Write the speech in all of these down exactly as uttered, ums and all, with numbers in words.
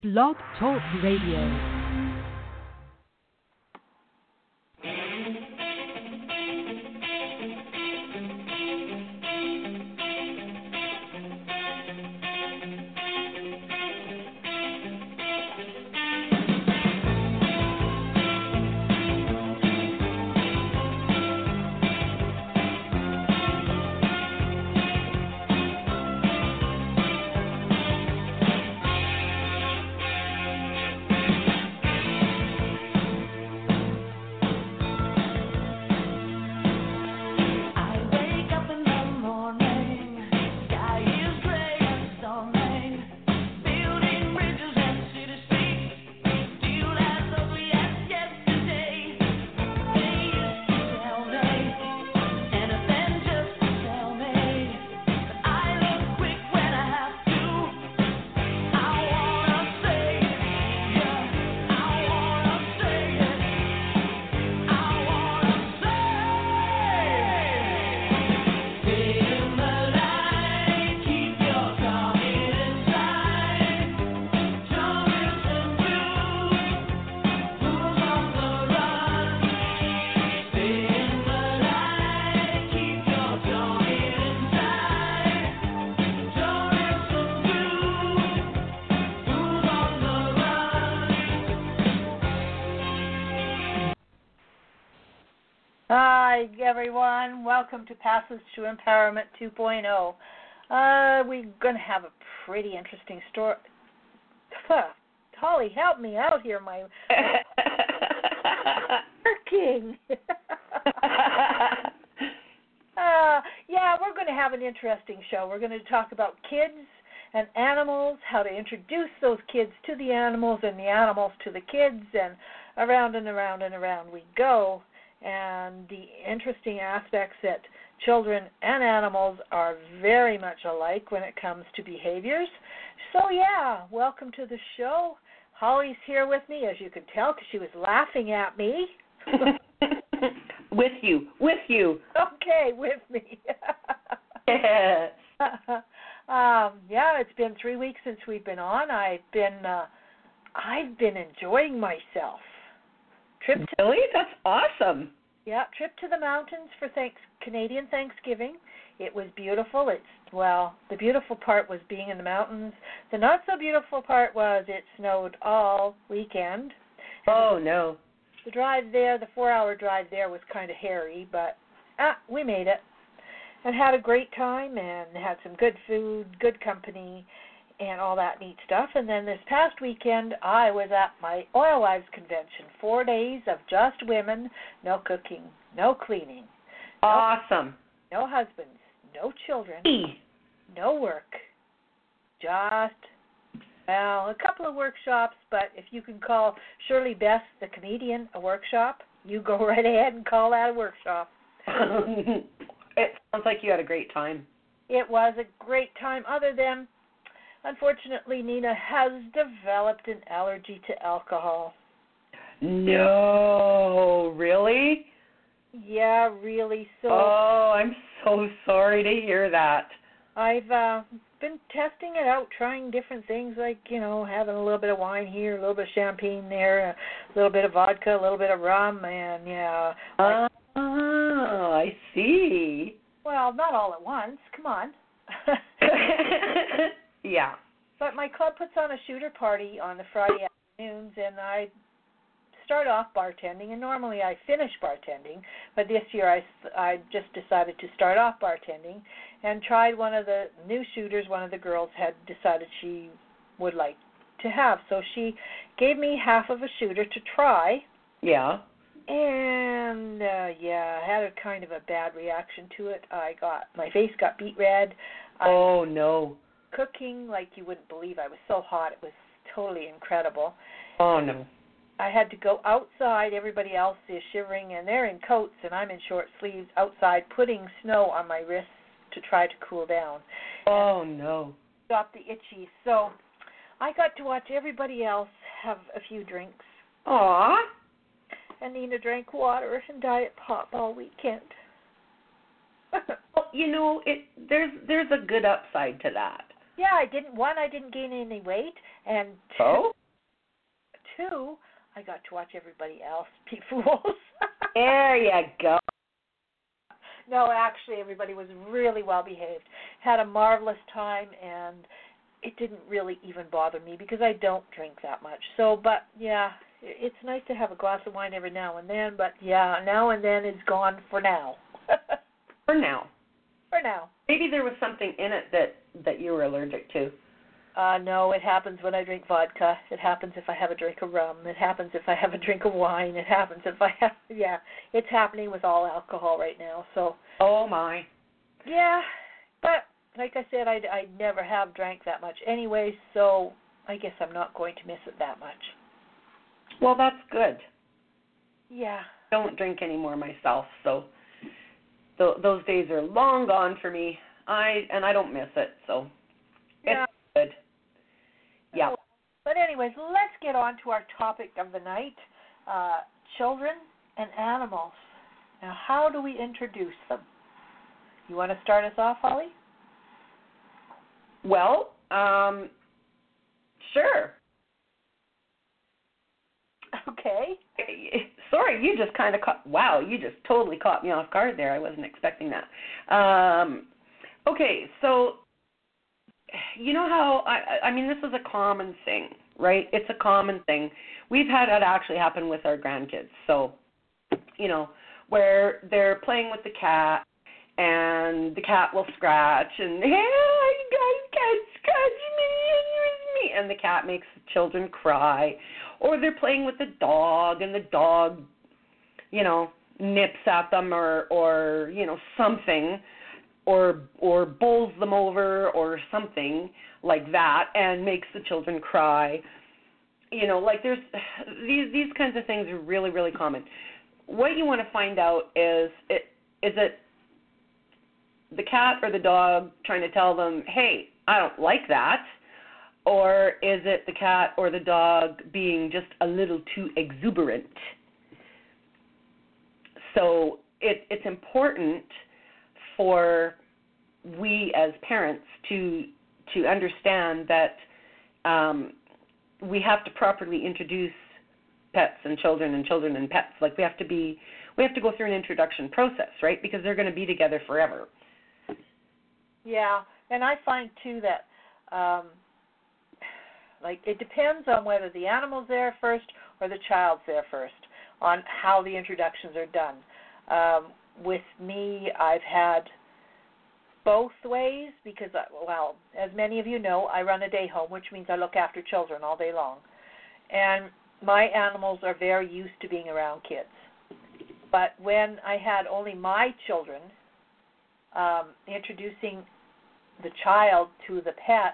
Blog Talk Radio. Hi, everyone. Welcome to Passage to Empowerment two point oh. Uh, we're going to have a pretty interesting story. Holly, help me out here, my working. uh, yeah, we're going to have an interesting show. We're going to talk about kids and animals, how to introduce those kids to the animals and the animals to the kids, and around and around and around we go. And the interesting aspects that children and animals are very much alike when it comes to behaviors. So, yeah, welcome to the show. Holly's here with me, as you can tell, because she was laughing at me. With you, with you. Okay, with me. Yes. um, yeah, it's been three weeks since we've been on. I've been, uh, I've been enjoying myself. Trip to, really? That's awesome. Yeah, trip to the mountains for thanks, Canadian Thanksgiving. It was beautiful. It's well, the beautiful part was being in the mountains. The not so beautiful part was it snowed all weekend. Oh, no. The drive there, the four-hour drive there was kind of hairy, but ah, we made it and had a great time and had some good food, good company, and all that neat stuff. And then this past weekend, I was at my Oil Wives Convention. Four days of just women, no cooking, no cleaning. Awesome. No, no husbands, no children, E. no work. Just, well, a couple of workshops, but if you can call Shirley Best, the comedian, a workshop, you go right ahead and call that a workshop. It sounds like you had a great time. It was a great time, other than unfortunately, Nina has developed an allergy to alcohol. No, really? Yeah, really. So. Oh, I'm so sorry to hear that. I've uh, been testing it out, trying different things like, you know, having a little bit of wine here, a little bit of champagne there, a little bit of vodka, a little bit of rum, and, yeah. Oh, I see. Well, not all at once. Come on. Yeah. But my club puts on a shooter party on the Friday afternoons, and I start off bartending, and normally I finish bartending, but this year I, I just decided to start off bartending and tried one of the new shooters one of the girls had decided she would like to have. So she gave me half of a shooter to try. Yeah. And, uh, yeah, I had a kind of a bad reaction to it. I got, my face got beet red. Oh, no. Cooking like you wouldn't believe. I was so hot. It was totally incredible. Oh, no. I had to go outside. Everybody else is shivering, and they're in coats, and I'm in short sleeves outside putting snow on my wrists to try to cool down. Oh, no. Stop the itchy. So I got to watch everybody else have a few drinks. Aw. And Nina drank water and Diet Pop all weekend. Well, you know, it there's there's a good upside to that. Yeah, I didn't. One, I didn't gain any weight, and two, Oh? two, I got to watch everybody else be fools. There you go. No, actually, everybody was really well behaved. Had a marvelous time, and it didn't really even bother me because I don't drink that much. So, but yeah, it's nice to have a glass of wine every now and then. But yeah, now and then is gone for now. For now. For now. Maybe there was something in it that, that you were allergic to. Uh, no, it happens when I drink vodka. It happens if I have a drink of rum. It happens if I have a drink of wine. It happens if I have, yeah, it's happening with all alcohol right now. So. Oh, my. Yeah, but like I said, I, I never have drank that much anyway, so I guess I'm not going to miss it that much. Well, that's good. Yeah. I don't drink anymore myself, so th- those days are long gone for me. I and I don't miss it, so Yeah. it's good. Yeah. But anyways, let's get on to our topic of the night, uh, children and animals. Now, how do we introduce them? You want to start us off, Holly? Well, um, sure. Okay. Sorry, you just kind of caught, wow, you just totally caught me off guard there. I wasn't expecting that. Um, okay, so, you know how, I, I mean, this is a common thing, right? It's a common thing. We've had that actually happen with our grandkids. So, you know, where they're playing with the cat, and the cat will scratch, and, hey, you guys can't scratch me, me, and the cat makes the children cry. Or they're playing with the dog, and the dog, you know, nips at them, or, or you know, something, or or bowls them over, or something like that, and makes the children cry. You know, like there's these these kinds of things are really, really common. What you want to find out is it is it the cat or the dog trying to tell them, hey, I don't like that, or is it the cat or the dog being just a little too exuberant? So it, it's important for we as parents to to understand that um, we have to properly introduce pets and children and children and pets. Like we have to be, we have to go through an introduction process, right? Because they're going to be together forever. Yeah, and I find too that, um, like, it depends on whether the animal's there first or the child's there first on how the introductions are done. Um, with me, I've had both ways because, I, well, as many of you know, I run a day home, which means I look after children all day long. And my animals are very used to being around kids. But when I had only my children, um, introducing the child to the pet,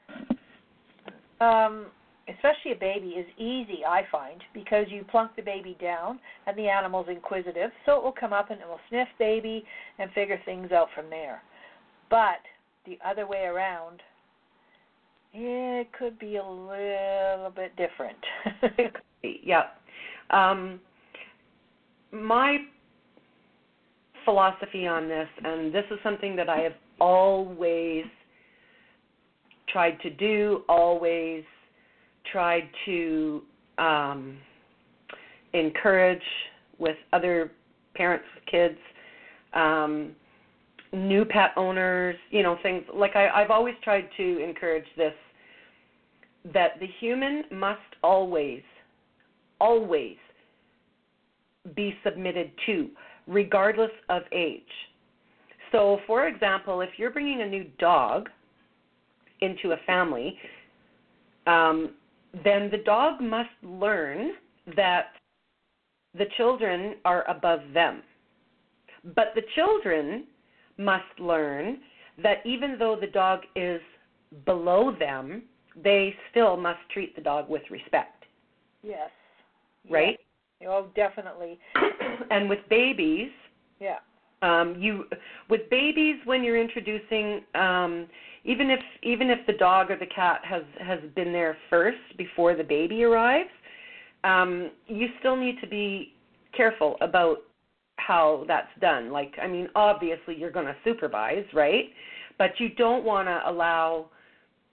um, especially a baby, is easy, I find, because you plunk the baby down and the animal's inquisitive, so it will come up and it will sniff baby and figure things out from there. But the other way around, it could be a little bit different. Yeah. Um, my philosophy on this, and this is something that I have always tried to do, always tried to um, encourage with other parents with kids, um, new pet owners, you know, things like I, I've always tried to encourage this, that the human must always, always be submitted to, regardless of age. So, for example, if you're bringing a new dog into a family, um, then the dog must learn that the children are above them. But the children must learn that even though the dog is below them, they still must treat the dog with respect. Yes. Right? Yes. Oh, definitely. And with babies, yeah. Um, you with babies, when you're introducing, um, even if even if the dog or the cat has, has been there first before the baby arrives, um, you still need to be careful about how that's done. Like, I mean, obviously you're going to supervise, right? But you don't want to allow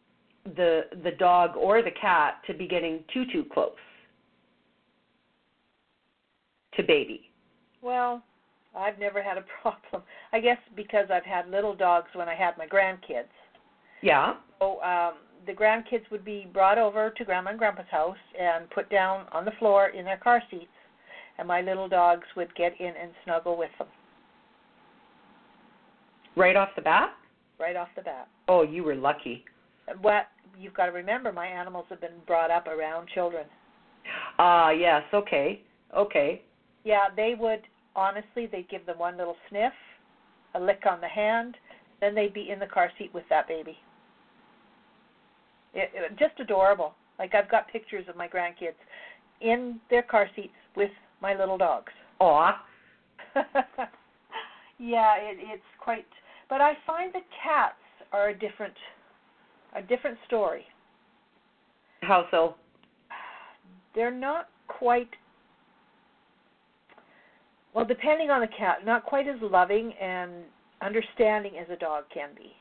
the the dog or the cat to be getting too too close to baby? Well, I've never had a problem. I guess because I've had little dogs when I had my grandkids. Yeah. So um, the grandkids would be brought over to Grandma and Grandpa's house and put down on the floor in their car seats, and my little dogs would get in and snuggle with them. Right off the bat? Right off the bat. Oh, you were lucky. What you've got to remember, my animals have been brought up around children. Ah, uh, yes, okay, okay. Yeah, they would, honestly, they'd give them one little sniff, a lick on the hand, then they'd be in the car seat with that baby. It, it, just adorable. Like, I've got pictures of my grandkids in their car seats with my little dogs. Aw. Yeah, it, it's quite, but I find that cats are a different, a different story. How so? They're not quite, well, depending on the cat, not quite as loving and understanding as a dog can be.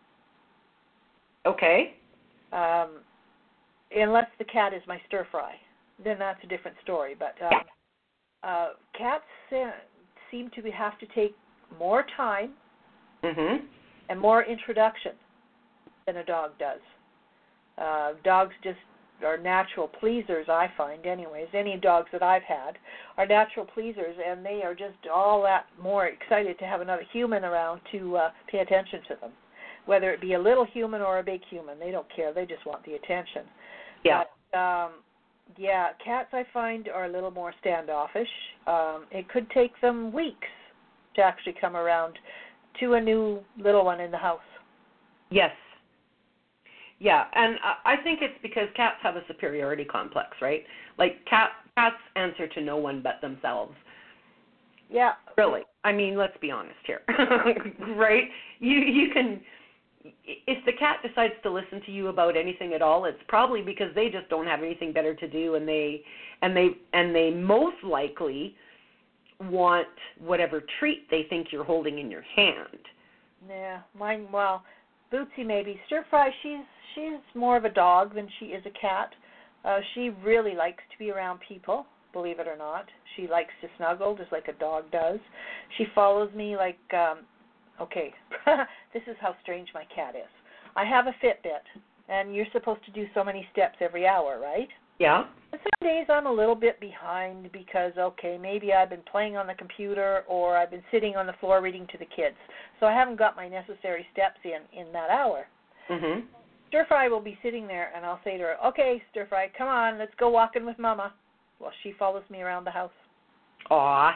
Okay. Um, unless the cat is my stir fry, then that's a different story. But um, yeah. uh, cats uh, seem to be, have to take more time mm-hmm. and more introduction than a dog does. Uh, dogs just are natural pleasers, I find, anyways. Any dogs that I've had are natural pleasers, and they are just all that more excited to have another human around to uh, pay attention to them. Whether it be a little human or a big human, they don't care. They just want the attention. Yeah. But, um, yeah, cats I find are a little more standoffish. Um, it could take them weeks to actually come around to a new little one in the house. Yes. Yeah, and I think it's because cats have a superiority complex, right? Like cat, cats answer to no one but themselves. Yeah. Really. I mean, let's be honest here, right? You you can, if the cat decides to listen to you about anything at all, it's probably because they just don't have anything better to do, and they and they and they most likely want whatever treat they think you're holding in your hand. Yeah, mine. Well, Bootsy maybe. Stir Fry, she's she's more of a dog than she is a cat. Uh, she really likes to be around people, believe it or not. She likes to snuggle just like a dog does. She follows me like, um, okay, this is how strange my cat is. I have a Fitbit, and you're supposed to do so many steps every hour, right? Yeah. And some days I'm a little bit behind because, okay, maybe I've been playing on the computer or I've been sitting on the floor reading to the kids. So I haven't got my necessary steps in in that hour. Mm-hmm. Stir Fry will be sitting there, and I'll say to her, okay, Stir Fry, come on, let's go walking with Mama. Well, she follows me around the house. Aw.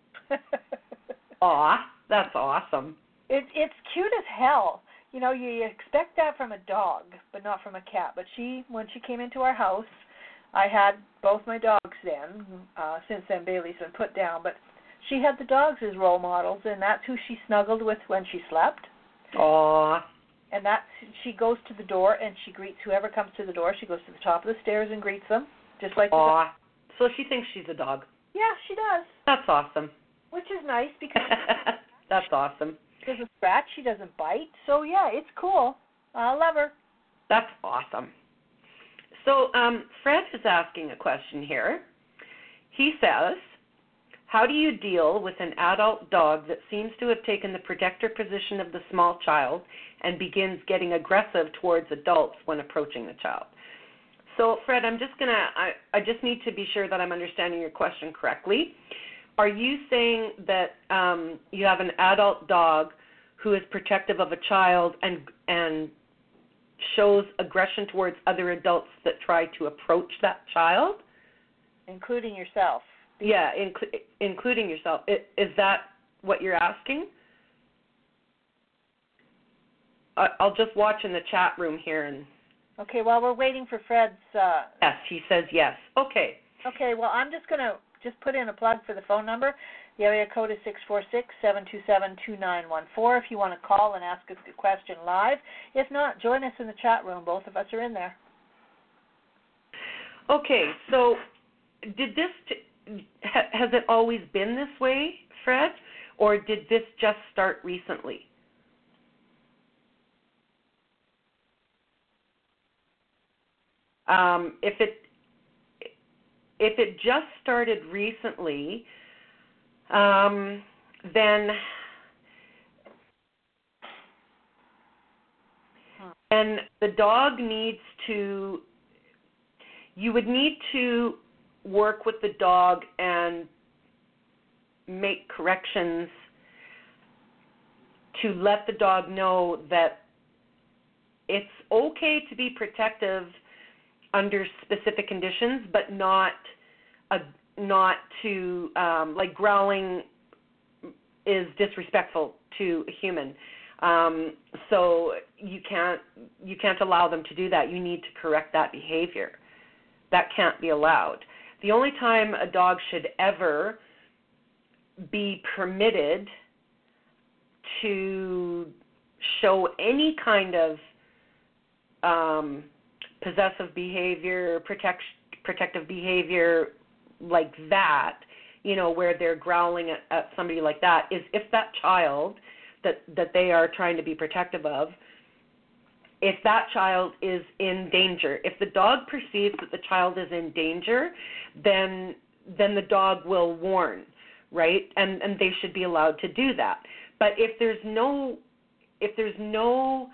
Aw, that's awesome. It, it's cute as hell. You know, you, you expect that from a dog, but not from a cat. But she, when she came into our house, I had both my dogs then. Uh, since then, Bailey's been put down. But she had the dogs as role models, and that's who she snuggled with when she slept. Aw. And that's, she goes to the door, and she greets whoever comes to the door. She goes to the top of the stairs and greets them, just like Aw. So she thinks she's a dog. Yeah, she does. That's awesome. Which is nice because that's awesome. She doesn't scratch, she doesn't bite. So, yeah, it's cool. I love her. That's awesome. So um, Fred is asking a question here. He says, how do you deal with an adult dog that seems to have taken the protector position of the small child and begins getting aggressive towards adults when approaching the child? So, Fred, I'm just going to, I I just need to be sure that I'm understanding your question correctly. Are you saying that um, you have an adult dog who is protective of a child and and shows aggression towards other adults that try to approach that child? Including yourself. Yeah, inc- including yourself. It, is that what you're asking? I, I'll just watch in the chat room here. And Okay, well, we're waiting for Fred's... Uh, yes, he says yes. Okay. Okay, well, I'm just going to just put in a plug for the phone number. The area code is six four six, seven two seven, two nine one four if you want to call and ask us a question live. If not, join us in the chat room. Both of us are in there. Okay, so did this, t- ha- has it always been this way, Fred, or did this just start recently? Um, if it if it just started recently, um, then then the dog needs to. You would need to work with the dog and make corrections to let the dog know that it's okay to be protective under specific conditions, but not a, not to um, like growling is disrespectful to a human. Um, so you can't you can't allow them to do that. You need to correct that behavior. That can't be allowed. The only time a dog should ever be permitted to show any kind of um, possessive behavior, protect, protective behavior like that, you know, where they're growling at, at somebody like that, is if that child that, that they are trying to be protective of, if that child is in danger. If the dog perceives that the child is in danger, then then the dog will warn, right? And and they should be allowed to do that. But if there's no if there's no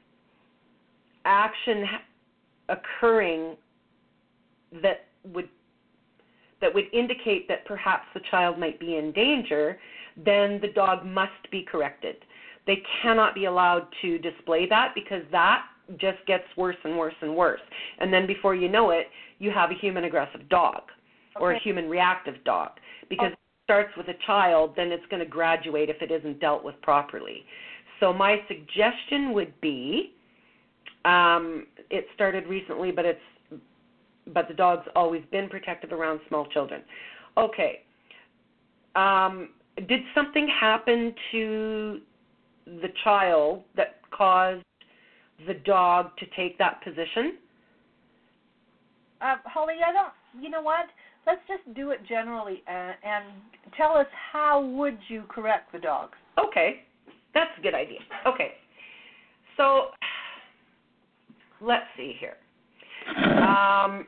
action occurring that would that would indicate that perhaps the child might be in danger, then the dog must be corrected. They cannot be allowed to display that, because that just gets worse and worse and worse. And then before you know it, you have a human aggressive dog okay. or a human reactive dog. Because okay. if it starts with a child, then it's going to graduate if it isn't dealt with properly. So my suggestion would be, um, it started recently, but it's but the dog's always been protective around small children. Okay. Um, did something happen to the child that caused the dog to take that position? Uh, Holly, I don't, you know what? Let's just do it generally and, and tell us how would you correct the dog? Okay, that's a good idea. Okay, so let's see here. Um,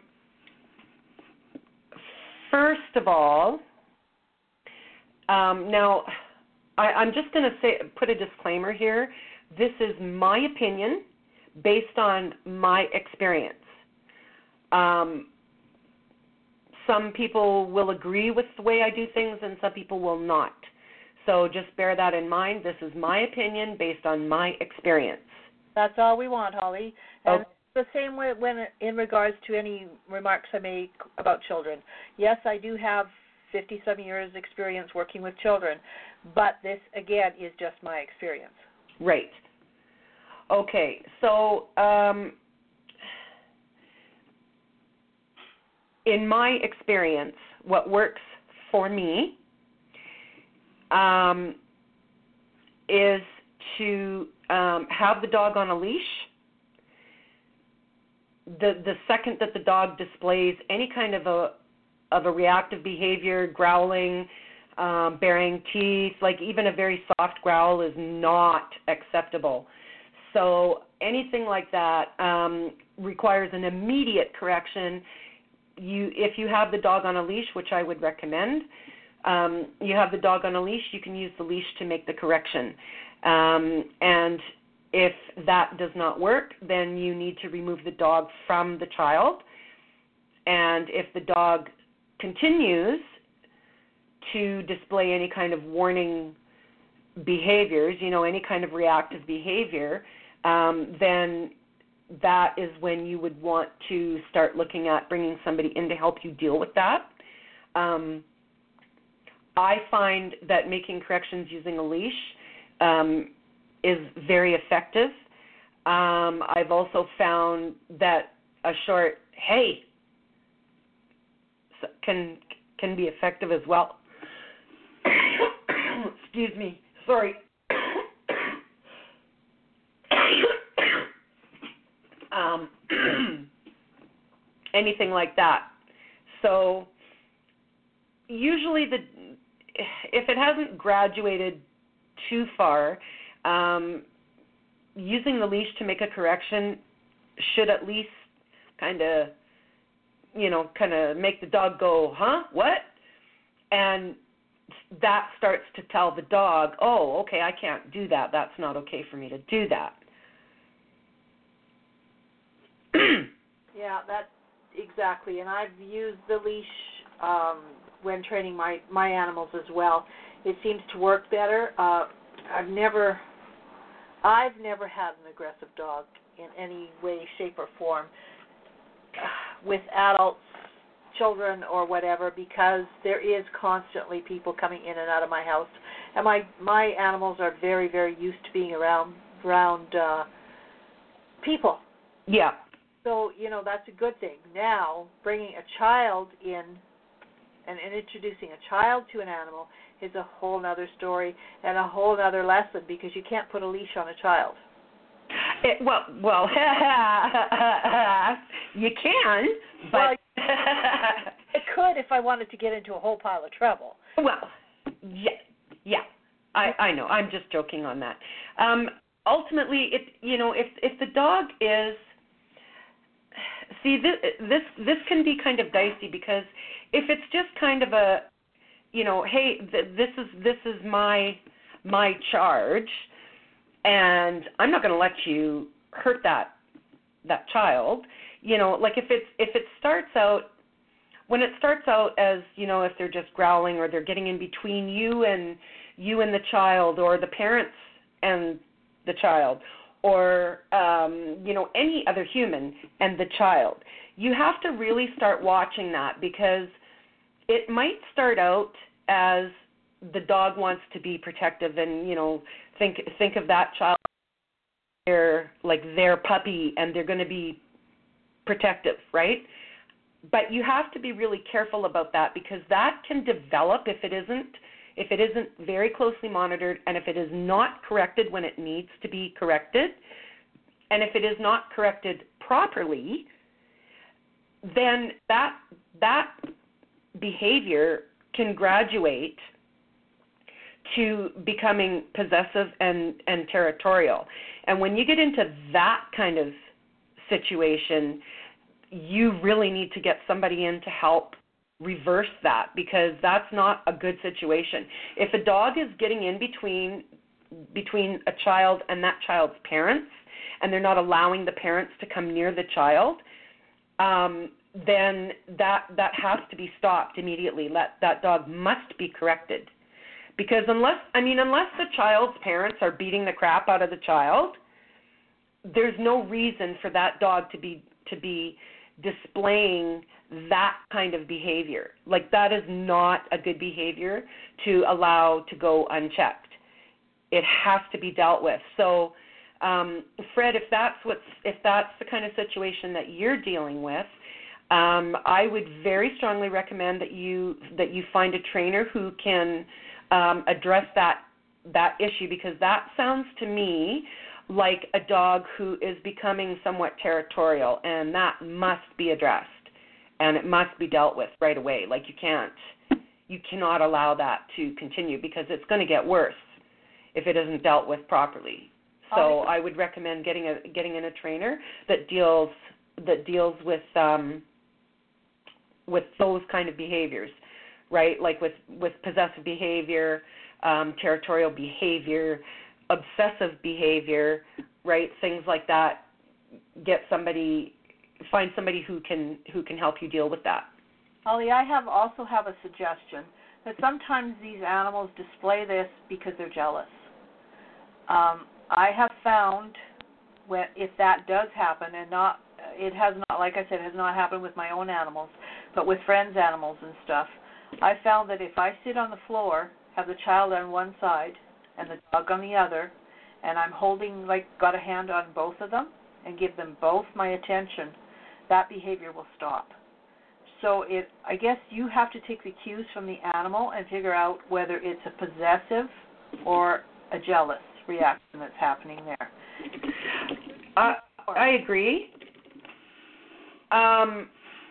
first of all, um, now, I, I'm just going to say, put a disclaimer here. This is my opinion based on my experience. Um, some people will agree with the way I do things, and some people will not. So just bear that in mind. This is my opinion based on my experience. That's all we want, Holly. And okay. The same way when in regards to any remarks I make about children. Yes, I do have fifty-some years experience working with children, but this, again, is just my experience. Right. Okay, so um, in my experience, what works for me um, is to um, have the dog on a leash. The the second that the dog displays any kind of a of a reactive behavior, growling, um, baring teeth, like even a very soft growl is not acceptable. So anything like that um, requires an immediate correction. You, if you have the dog on a leash, which I would recommend, um, you have the dog on a leash, you can use the leash to make the correction. Um, and if that does not work, then you need to remove the dog from the child. And if the dog continues to display any kind of warning behaviors, you know, any kind of reactive behavior, um, then that is when you would want to start looking at bringing somebody in to help you deal with that. Um, I find that making corrections using a leash um, is very effective. Um, I've also found that a short, hey, can can be effective as well. Excuse me. Sorry. um, anything like that. So usually the if it hasn't graduated too far, um, using the leash to make a correction should at least kind of, you know, kind of make the dog go, huh, what? And that starts to tell the dog, oh, okay, I can't do that. That's not okay for me to do that. Yeah, that exactly. And I've used the leash um, when training my, my animals as well. It seems to work better. Uh, I've never, I've never had an aggressive dog in any way, shape, or form uh, with adults, children, or whatever, because there is constantly people coming in and out of my house, and my my animals are very, very used to being around around uh, people. Yeah. So, you know, that's a good thing. Now, bringing a child in and, and introducing a child to an animal is a whole other story and a whole other lesson, because you can't put a leash on a child. It, well, well, you can, but Well, I could if I wanted to get into a whole pile of trouble. Well, yeah, yeah, I, I know. I'm just joking on that. Um, ultimately, it you know, if if the dog is, see this this this can be kind of dicey, because if it's just kind of a, you know, hey, th- this is this is my my charge, and I'm not going to let you hurt that that child. You know, like if it's if it starts out. When it starts out as, you know, if they're just growling or they're getting in between you and you and the child, or the parents and the child, or, um, you know, any other human and the child, you have to really start watching that, because it might start out as the dog wants to be protective and, you know, think think of that child, they're like their puppy and they're going to be protective, right? But you have to be really careful about that, because that can develop if it isn't if it isn't very closely monitored, and if it is not corrected when it needs to be corrected, and if it is not corrected properly, then that that behavior can graduate to becoming possessive and, and territorial. And when you get into that kind of situation, you really need to get somebody in to help reverse that, because that's not a good situation. If a dog is getting in between between a child and that child's parents, and they're not allowing the parents to come near the child, um, then that that has to be stopped immediately. Let, that dog must be corrected, because unless I mean unless the child's parents are beating the crap out of the child, there's no reason for that dog to be to be displaying that kind of behavior. Like, that is not a good behavior to allow to go unchecked. It has to be dealt with. So, um, Fred, if that's what's if that's the kind of situation that you're dealing with, um, I would very strongly recommend that you that you find a trainer who can um, address that that issue, because that sounds to me like a dog who is becoming somewhat territorial, and that must be addressed, and it must be dealt with right away. Like, you can't, you cannot allow that to continue, because it's going to get worse if it isn't dealt with properly. So I would recommend getting a getting in a trainer that deals that deals with um, with those kind of behaviors, right? Like with, with possessive behavior, um, territorial behavior, obsessive behavior, right? Things like that. Get somebody, find somebody who can who can help you deal with that. Holly, I have also have a suggestion that sometimes these animals display this because they're jealous. Um, I have found when if that does happen, and not it has not, like I said, has not happened with my own animals, but with friends' animals and stuff. I found that if I sit on the floor, have the child on one side and the dog on the other, and I'm holding, like, got a hand on both of them and give them both my attention, that behavior will stop. So it, I guess you have to take the cues from the animal and figure out whether it's a possessive or a jealous reaction that's happening there. Uh, I agree. Um,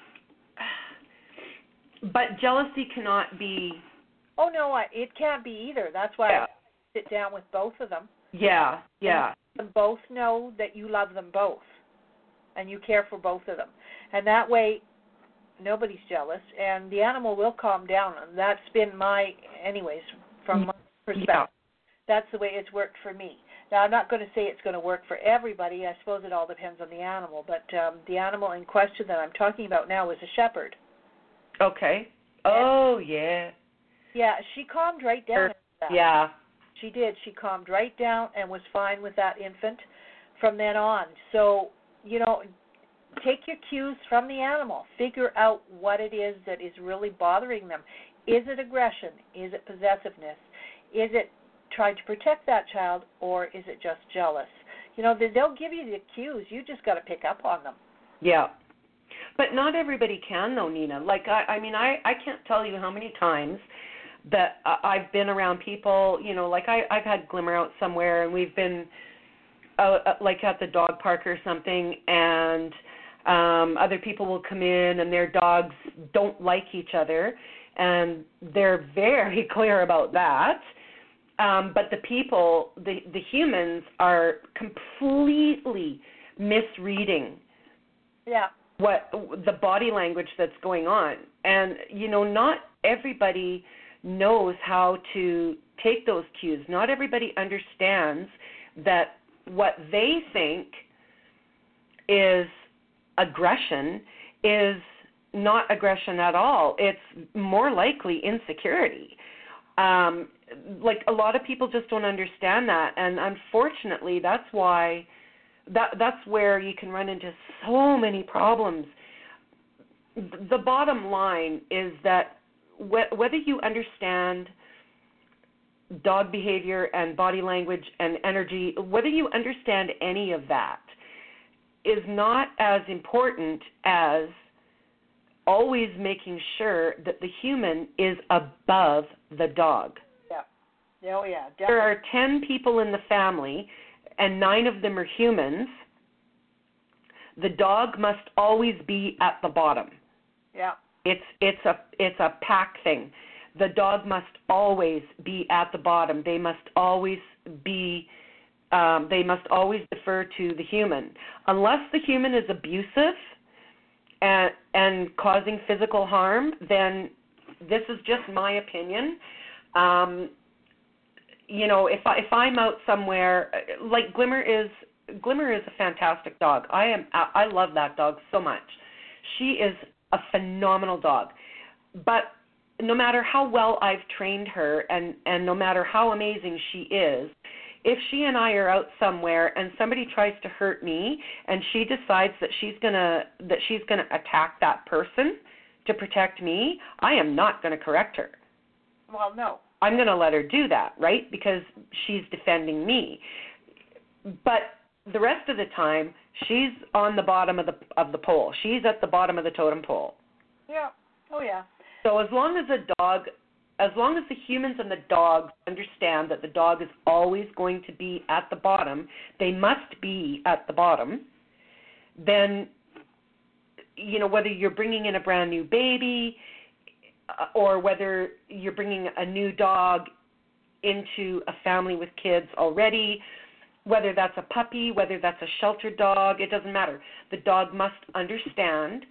but jealousy cannot be... Oh, no, it can't be either. That's why yeah. I sit down with both of them. Yeah, yeah. And them both know that you love them both. and you care for both of them. And that way, nobody's jealous, and the animal will calm down. And that's been my, anyways, from my perspective, yeah. That's the way it's worked for me. Now, I'm not going to say it's going to work for everybody. I suppose it all depends on the animal. But um, the animal in question that I'm talking about now is a shepherd. Okay. Oh, and, yeah. Yeah, she calmed right down. After that. Yeah. She did. She calmed right down and was fine with that infant from then on. So, you know, take your cues from the animal. Figure out what it is that is really bothering them. Is it aggression? Is it possessiveness? Is it trying to protect that child, or is it just jealous? You know, they'll give you the cues. You just got to pick up on them. Yeah. But not everybody can, though, Nina. Like, I, I mean, I, I can't tell you how many times that uh, I've been around people, you know, like I, I've had Glimmer out somewhere, and we've been, uh, like, at the dog park or something, and um, other people will come in, and their dogs don't like each other, and they're very clear about that. Um, but the people, the, the humans, are completely misreading yeah. what the body language that's going on. And, you know, not everybody knows how to take those cues. Not everybody understands that what they think is aggression is not aggression at all. It's more likely insecurity. Um, like, a lot of people just don't understand that, and unfortunately, that's why that that's where you can run into so many problems. The bottom line is that wh- whether you understand dog behavior and body language and energy, whether you understand any of that, is not as important as always making sure that the human is above the dog. Yeah. Oh, yeah. Definitely. There are ten people in the family, and nine of them are humans. The dog must always be at the bottom. Yeah. It's it's a it's a pack thing. The dog must always be at the bottom. They must always be um, they must always defer to the human. Unless the human is abusive and and causing physical harm, then this is just my opinion. Um, you know, if I if I'm out somewhere, like Glimmer is Glimmer is a fantastic dog. I am I love that dog so much. She is a phenomenal dog. But no matter how well I've trained her and, and no matter how amazing she is, if she and I are out somewhere and somebody tries to hurt me and she decides that she's gonna that she's gonna attack that person to protect me, I am not gonna correct her. Well, no. I'm gonna let her do that, right? Because she's defending me. But the rest of the time, she's on the bottom of the of the pole. She's at the bottom of the totem pole. Yeah. Oh, yeah. So as long as a dog, as long as the humans and the dogs understand that the dog is always going to be at the bottom, they must be at the bottom, then, you know, whether you're bringing in a brand new baby or whether you're bringing a new dog into a family with kids already, whether that's a puppy, whether that's a shelter dog, it doesn't matter. The dog must understand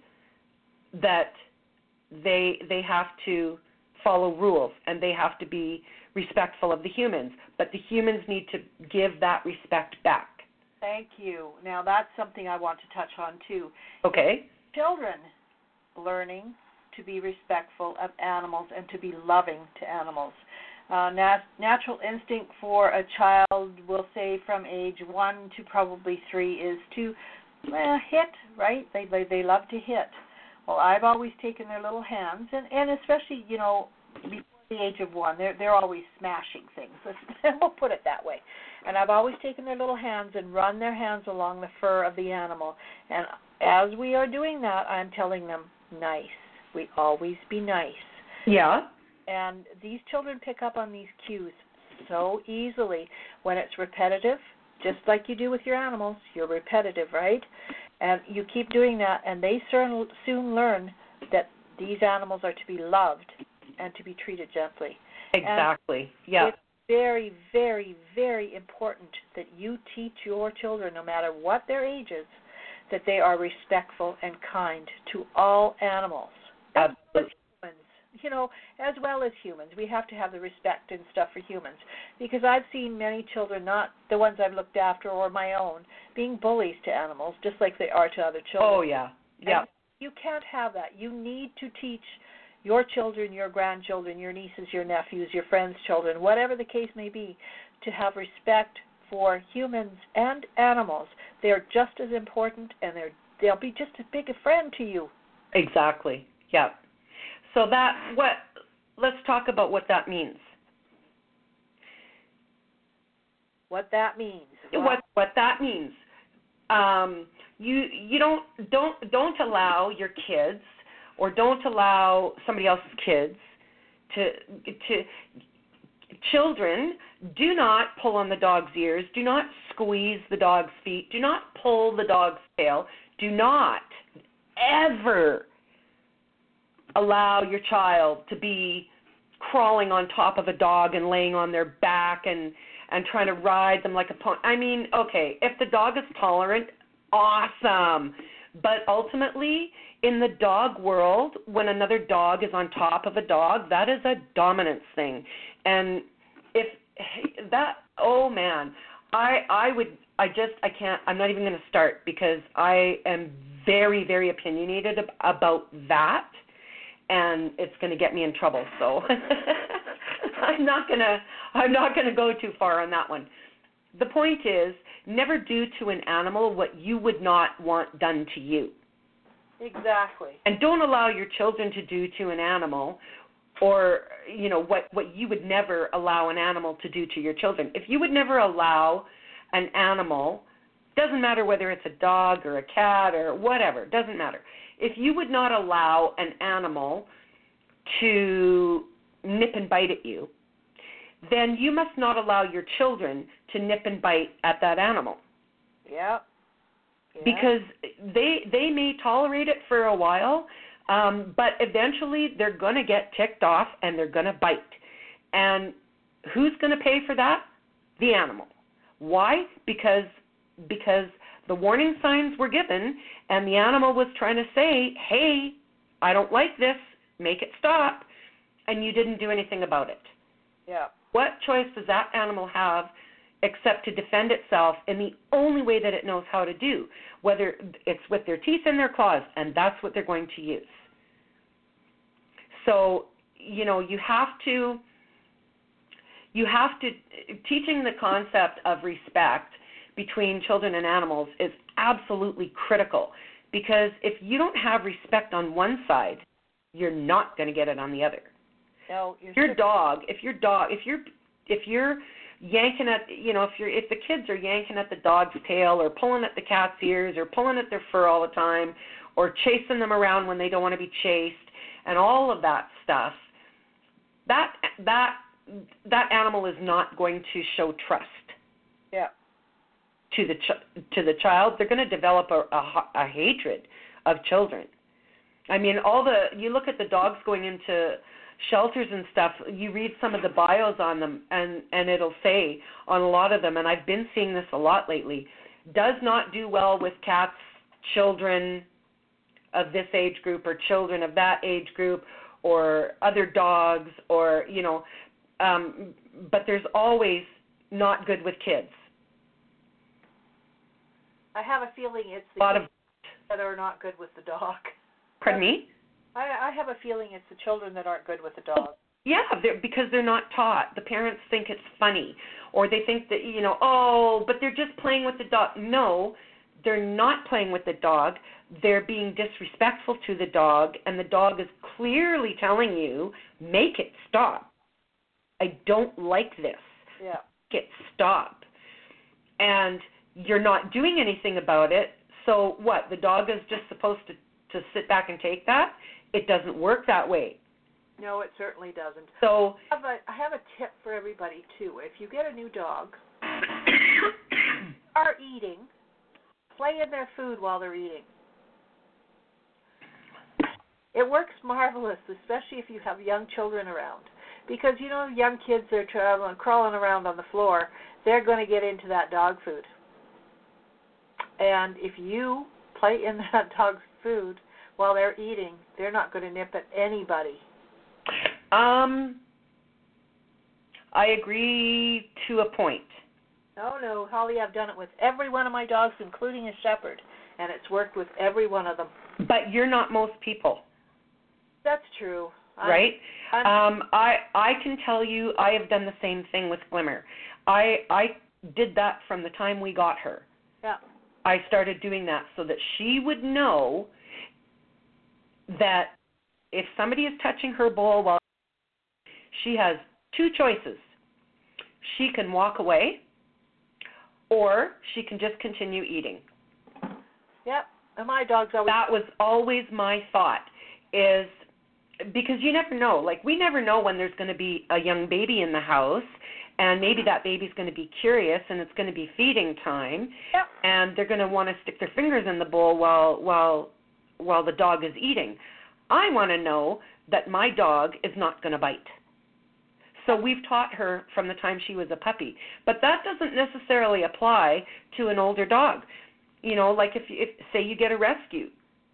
that they they have to follow rules and they have to be respectful of the humans. But the humans need to give that respect back. Thank you. Now that's something I want to touch on too. Okay. Children learning to be respectful of animals and to be loving to animals. Uh, nat- natural instinct for a child, we'll say from age one to probably three, is to well, hit, right? They, they they love to hit. Well, I've always taken their little hands, and, and especially, you know, before the age of one, they're they're always smashing things. We'll put it that way. And I've always taken their little hands and run their hands along the fur of the animal. And as we are doing that, I'm telling them, nice. We always be nice. Yeah. And these children pick up on these cues so easily when it's repetitive, just like you do with your animals. You're repetitive, right? And you keep doing that, and they soon, soon learn that these animals are to be loved and to be treated gently. Exactly. Yeah. It's very, very, very important that you teach your children, no matter what their ages, that they are respectful and kind to all animals. Absolutely. You know, as well as humans. We have to have the respect and stuff for humans, because I've seen many children, not the ones I've looked after or my own, being bullies to animals, just like they are to other children. Oh, yeah. Yeah. And you can't have that. You need to teach your children, your grandchildren, your nieces, your nephews, your friends' children, whatever the case may be, to have respect for humans and animals. They're just as important, and they're they'll be just as big a friend to you. Exactly. Yeah. So that what let's talk about what that means. What that means. Wow. What what that means. Um, you you don't don't don't allow your kids or don't allow somebody else's kids to to children do not pull on the dog's ears, do not squeeze the dog's feet, do not pull the dog's tail, do not ever allow your child to be crawling on top of a dog and laying on their back and, and trying to ride them like a pony. I mean, okay, if the dog is tolerant, awesome. But ultimately, in the dog world, when another dog is on top of a dog, that is a dominance thing. And if that, oh man, I I would, I just, I can't, I'm not even going to start because I am very, very opinionated about that. And it's going to get me in trouble. So I'm not going to I'm not going to go too far on that one. The point is, never do to an animal what you would not want done to you. Exactly. And don't allow your children to do to an animal, or you know what what you would never allow an animal to do to your children. If you would never allow an animal, doesn't matter whether it's a dog or a cat or whatever, doesn't matter. If you would not allow an animal to nip and bite at you, then you must not allow your children to nip and bite at that animal. Yeah. yeah. Because they they may tolerate it for a while, um, but eventually they're going to get ticked off and they're going to bite. And who's going to pay for that? The animal. Why? Because because the warning signs were given, and the animal was trying to say, hey, I don't like this, make it stop, and you didn't do anything about it. Yeah. What choice does that animal have except to defend itself in the only way that it knows how to do, whether it's with their teeth and their claws, and that's what they're going to use. So, you know, you have to, you have to, teaching the concept of respect between children and animals is absolutely critical, because if you don't have respect on one side, you're not going to get it on the other. No, you're your sure. dog, if your dog, if you're if you're yanking at, you know, if you're if the kids are yanking at the dog's tail or pulling at the cat's ears or pulling at their fur all the time or chasing them around when they don't want to be chased and all of that stuff, that that that animal is not going to show trust. Yeah. To the ch- to the child, they're going to develop a, a, a hatred of children. I mean, all the you look at the dogs going into shelters and stuff. You read some of the bios on them, and and it'll say on a lot of them, and I've been seeing this a lot lately, does not do well with cats, children of this age group, or children of that age group, or other dogs, or you know, um, but there's always not good with kids. I have a feeling it's the a lot kids of, that are not good with the dog. Pardon me? I, I have a feeling it's the children that aren't good with the dog. Yeah, they're, because they're not taught. The parents think it's funny, or they think that, you know, oh, but they're just playing with the dog. No, they're not playing with the dog. They're being disrespectful to the dog, and the dog is clearly telling you, make it stop. I don't like this. Yeah. Make it stop. And you're not doing anything about it, so what? The dog is just supposed to, to sit back and take that? It doesn't work that way. No, it certainly doesn't. So I have a, I have a tip for everybody, too. If you get a new dog, are eating, play in their food while they're eating. It works marvelous, especially if you have young children around. Because, you know, young kids, they're traveling, crawling around on the floor, they're going to get into that dog food. And if you play in that dog's food while they're eating, they're not going to nip at anybody. Um, I agree to a point. Oh, no, Holly, I've done it with every one of my dogs, including a shepherd, and it's worked with every one of them. But you're not most people. That's true. Right? I'm, um, I I can tell you I have done the same thing with Glimmer. I I did that from the time we got her. Yeah. I started doing that so that she would know that if somebody is touching her bowl while she has two choices. She can walk away or she can just continue eating. Yep. And my dog's always... That was always my thought, is because you never know. Like, we never know when there's going to be a young baby in the house, and maybe that baby's going to be curious, and it's going to be feeding time, yep. and they're going to want to stick their fingers in the bowl while while while the dog is eating. I want to know that my dog is not going to bite. So we've taught her from the time she was a puppy. But that doesn't necessarily apply to an older dog. You know, like if, if say you get a rescue.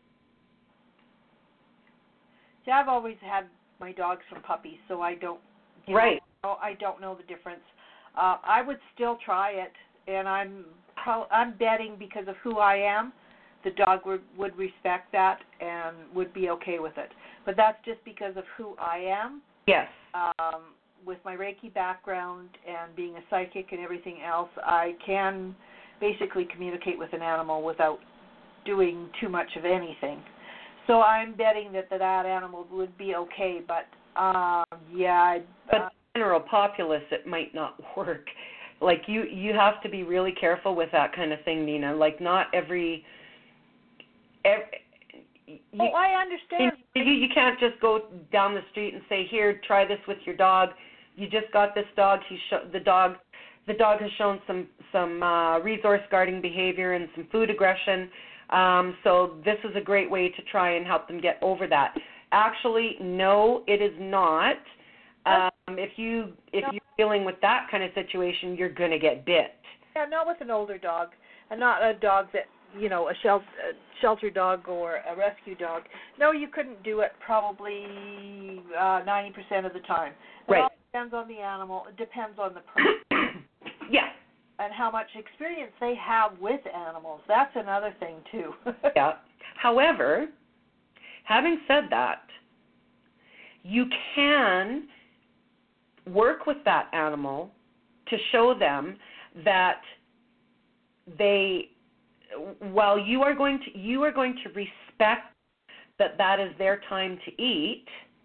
See, I've always had my dogs from puppies, so I don't, you right. know, I don't know the difference. Uh, I would still try it, and I'm pro- I'm betting because of who I am, the dog would, would respect that and would be okay with it. But that's just because of who I am. Yes. Um, with my Reiki background and being a psychic and everything else, I can basically communicate with an animal without doing too much of anything. So I'm betting that that animal would be okay, but um, yeah. I, but uh, general populace, it might not work. Like you, you have to be really careful with that kind of thing, Nina. Like not every. every you, oh, I understand. You, you can't just go down the street and say, "Here, try this with your dog." You just got this dog. He sh- the dog, the dog has shown some some uh, resource guarding behavior and some food aggression. Um, so this is a great way to try and help them get over that. Actually, no, it is not. Um, if you if you're dealing with that kind of situation, you're going to get bit. Yeah, not with an older dog, and not a dog that you know a, shel- a shelter dog or a rescue dog. No, you couldn't do it probably uh, ninety percent of the time. It right. all depends on the animal. It depends on the person. yeah. And how much experience they have with animals. That's another thing, too. yeah. However, having said that, you can work with that animal to show them that they, while you are going to, you are going to respect that that is their time to eat,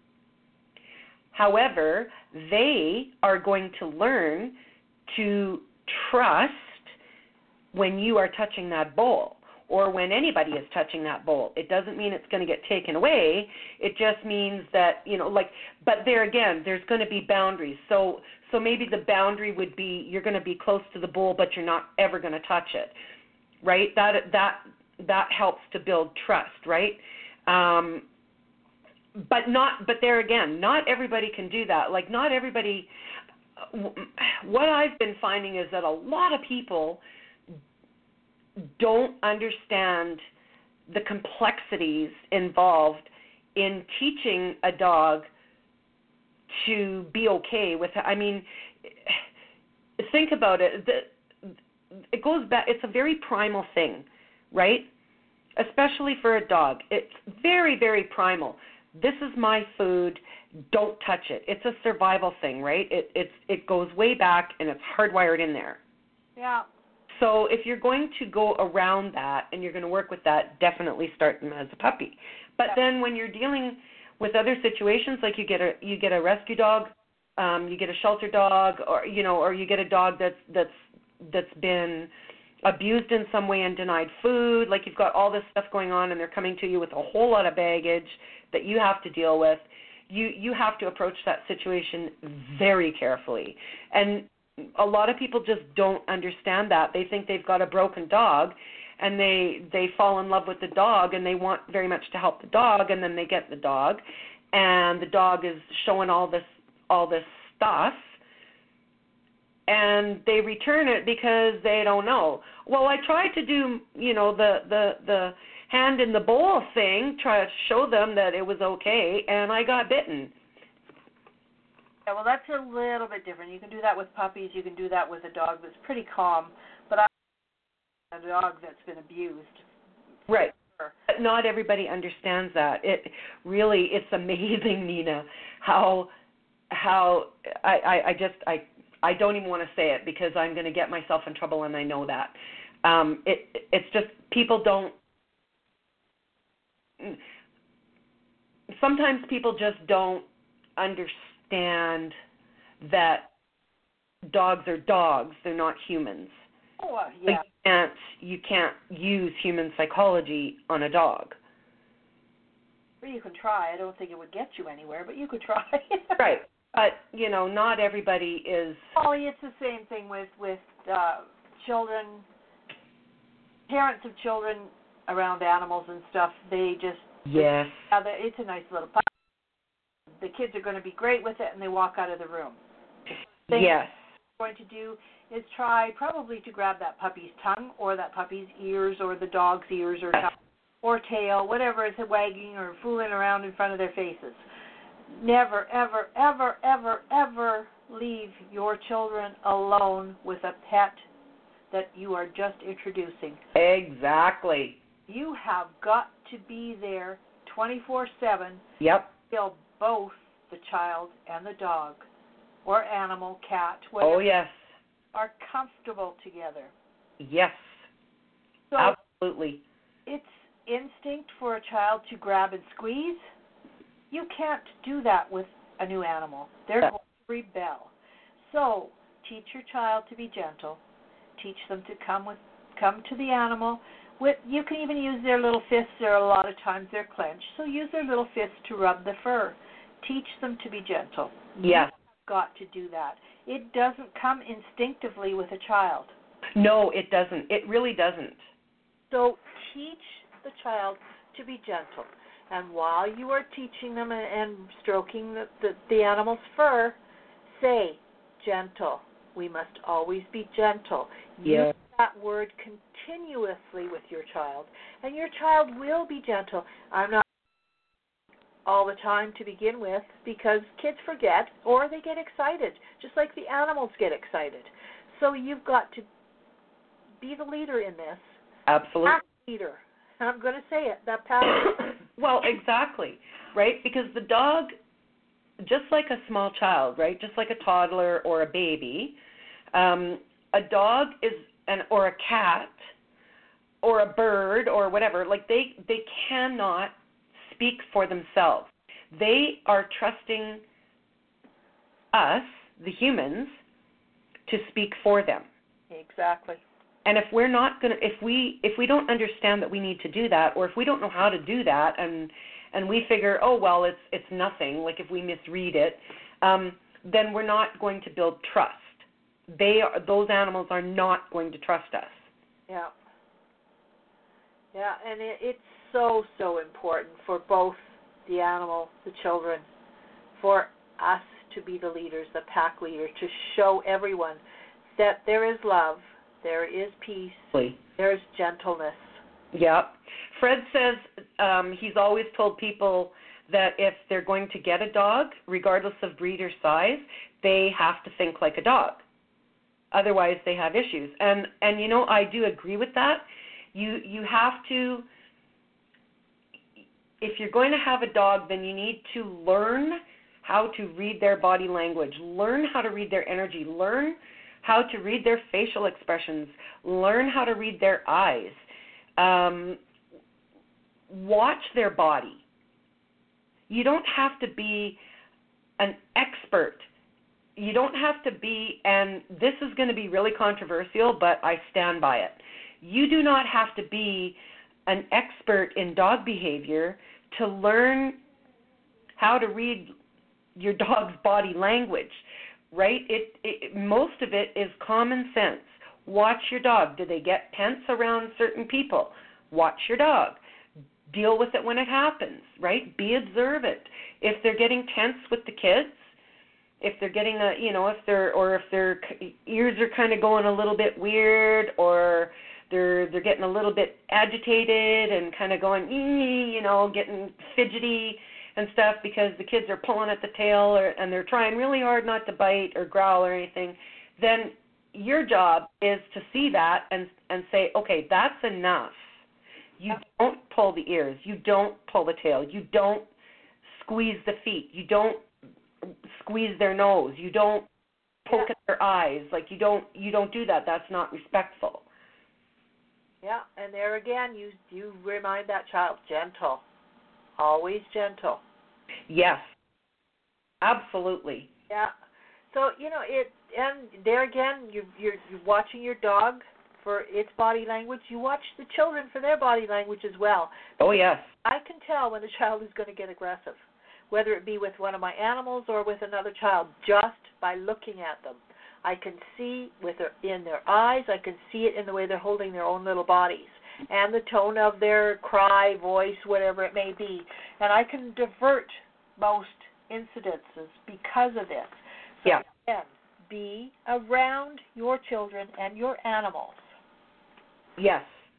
however, they are going to learn to trust when you are touching that bowl or when anybody is touching that bowl. It doesn't mean it's going to get taken away. It just means that, you know, like, but there again, there's going to be boundaries. So so maybe the boundary would be you're going to be close to the bowl, but you're not ever going to touch it, right? That that that helps to build trust, right? Um, but not, but there again, not everybody can do that. Like, not everybody. What I've been finding is that a lot of people don't understand the complexities involved in teaching a dog to be okay with it. I mean, think about it. The, it goes back. It's a very primal thing, right? Especially for a dog. It's very, very primal. This is my food. Don't touch it. It's a survival thing, right? It it's it goes way back and it's hardwired in there. Yeah. So if you're going to go around that and you're going to work with that, definitely start them as a puppy. But yeah. Then when you're dealing with other situations, like you get a you get a rescue dog, um, you get a shelter dog, or you know, or you get a dog that's that's that's been abused in some way and denied food, like you've got all this stuff going on and they're coming to you with a whole lot of baggage that you have to deal with. You you have to approach that situation very carefully. And a lot of people just don't understand that. They think they've got a broken dog and they they fall in love with the dog and they want very much to help the dog, and then they get the dog and the dog is showing all this all this stuff and they return it because they don't know. Well, I tried to do, you know, the the the hand in the bowl thing, try to show them that it was okay, and I got bitten. Yeah, well, that's a little bit different. You can do that with puppies. You can do that with a dog that's pretty calm. But I have a dog that's been abused. Right. But not everybody understands that. It really, it's amazing, Nina, how how I, I, I just I I don't even want to say it because I'm going to get myself in trouble, and I know that. Um, it it's just people don't. Sometimes people just don't understand that dogs are dogs. They're not humans. Oh, uh, yeah. You can't, you can't use human psychology on a dog. Well, you can try. I don't think it would get you anywhere, but you could try. Right. But, you know, not everybody is... Ollie, it's the same thing with, with uh, children, parents of children around animals and stuff. They just... Yes. Uh, it's a nice little puppy. The kids are going to be great with it, and they walk out of the room. The yes. What I'm going to do is try probably to grab that puppy's tongue or that puppy's ears or the dog's ears or tongue or tail, whatever is wagging or fooling around in front of their faces. Never, ever, ever, ever, ever leave your children alone with a pet that you are just introducing. Exactly. You have got to be there twenty-four seven. Yep. Till both the child and the dog or animal, cat, whatever, oh, yes. are comfortable together. Yes. So absolutely. It's instinct for a child to grab and squeeze. You can't do that with a new animal. They're going to rebel. So teach your child to be gentle. Teach them to come with come to the animal. With, you can even use their little fists, or a lot of times they're clenched. So use their little fists to rub the fur. Teach them to be gentle. Yes. You've got to do that. It doesn't come instinctively with a child. No, it doesn't. It really doesn't. So teach the child to be gentle. And while you are teaching them and, and stroking the, the, the animal's fur, say, gentle. We must always be gentle. Yes. Use that word continuously with your child, and your child will be gentle. I'm not all the time to begin with, because kids forget or they get excited, just like the animals get excited. So you've got to be the leader in this. Absolutely. Pack leader. I'm going to say it, that pack leader. Well, exactly, right? Because the dog, just like a small child, right, just like a toddler or a baby, um, a dog is an or a cat or a bird or whatever, like they, they cannot speak for themselves. They are trusting us, the humans, to speak for them. Exactly. And if we're not going to, if we if we don't understand that we need to do that, or if we don't know how to do that, and and we figure, oh well, it's it's nothing, like if we misread it, um, then we're not going to build trust. They are, those animals are not going to trust us. Yeah. Yeah, and it, it's so, so important for both the animal, the children, for us to be the leaders, the pack leader, to show everyone that there is love, there is peace, there is gentleness. Yeah. Fred says um, he's always told people that if they're going to get a dog, regardless of breed or size, they have to think like a dog. Otherwise, they have issues. And, and you know, I do agree with that. You you have to, if you're going to have a dog, then you need to learn how to read their body language, learn how to read their energy, learn how to read their facial expressions, learn how to read their eyes, um, watch their body. You don't have to be an expert. You don't have to be, and this is going to be really controversial, but I stand by it. You do not have to be an expert in dog behavior to learn how to read your dog's body language, right? It, it most of it is common sense. Watch your dog. Do they get tense around certain people? Watch your dog. Deal with it when it happens, right? Be observant. If they're getting tense with the kids, if they're getting a, you know, if they're, or if their ears are kind of going a little bit weird, or they're they're getting a little bit agitated and kind of going, ee, you know, getting fidgety and stuff because the kids are pulling at the tail or, and they're trying really hard not to bite or growl or anything, then your job is to see that and and say, okay, that's enough. You don't pull the ears. You don't pull the tail. You don't squeeze the feet. You don't squeeze their nose. You don't poke yeah. at their eyes. Like you don't you don't do that. That's not respectful. Yeah, and there again, you you remind that child gentle, always gentle. Yes, absolutely. Yeah. So you know it, and there again, you you're, you're watching your dog for its body language. You watch the children for their body language as well. Oh yes. I can tell when a child is going to get aggressive, whether it be with one of my animals or with another child, just by looking at them. I can see with their, in their eyes, I can see it in the way they're holding their own little bodies and the tone of their cry, voice, whatever it may be. And I can divert most incidences because of this. So yeah. again, be around your children and your animals. Yes.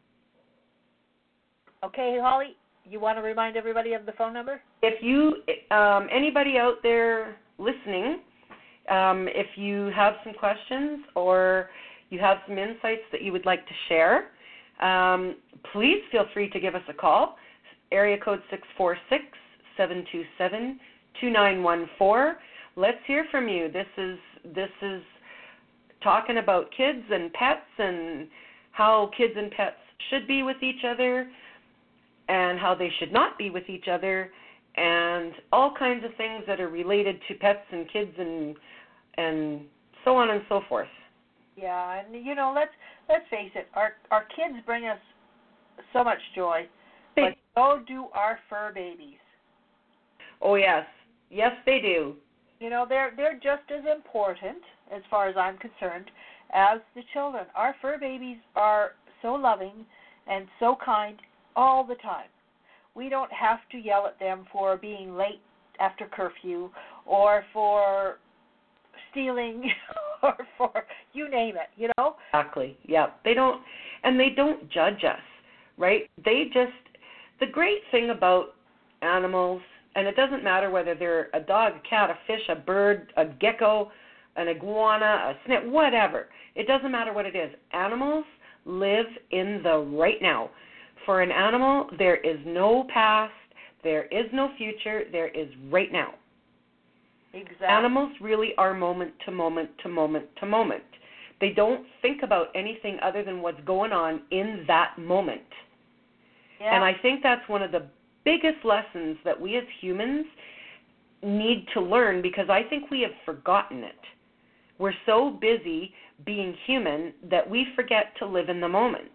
Okay, Holly, you want to remind everybody of the phone number? If you, um, anybody out there listening, um, if you have some questions or you have some insights that you would like to share, um, please feel free to give us a call. Area code six four six, seven two seven, two nine one four. Let's hear from you. This is this is talking about kids and pets and how kids and pets should be with each other and how they should not be with each other, and all kinds of things that are related to pets and kids and and so on and so forth. Yeah, and you know, let's let's face it, our our kids bring us so much joy, they, but so do our fur babies. Oh yes, yes they do. You know, they're they're just as important, as far as I'm concerned, as the children. Our fur babies are so loving and so kind all the time. We don't have to yell at them for being late after curfew or for stealing or for you name it, you know? Exactly, yeah. They don't, and they don't judge us, right? They just, the great thing about animals, and it doesn't matter whether they're a dog, a cat, a fish, a bird, a gecko, an iguana, a snake, whatever. It doesn't matter what it is. Animals live in the right now. For an animal, there is no past, there is no future, there is right now. Exactly. Animals really are moment to moment to moment to moment. They don't think about anything other than what's going on in that moment. Yeah. And I think that's one of the biggest lessons that we as humans need to learn, because I think we have forgotten it. We're so busy being human that we forget to live in the moment.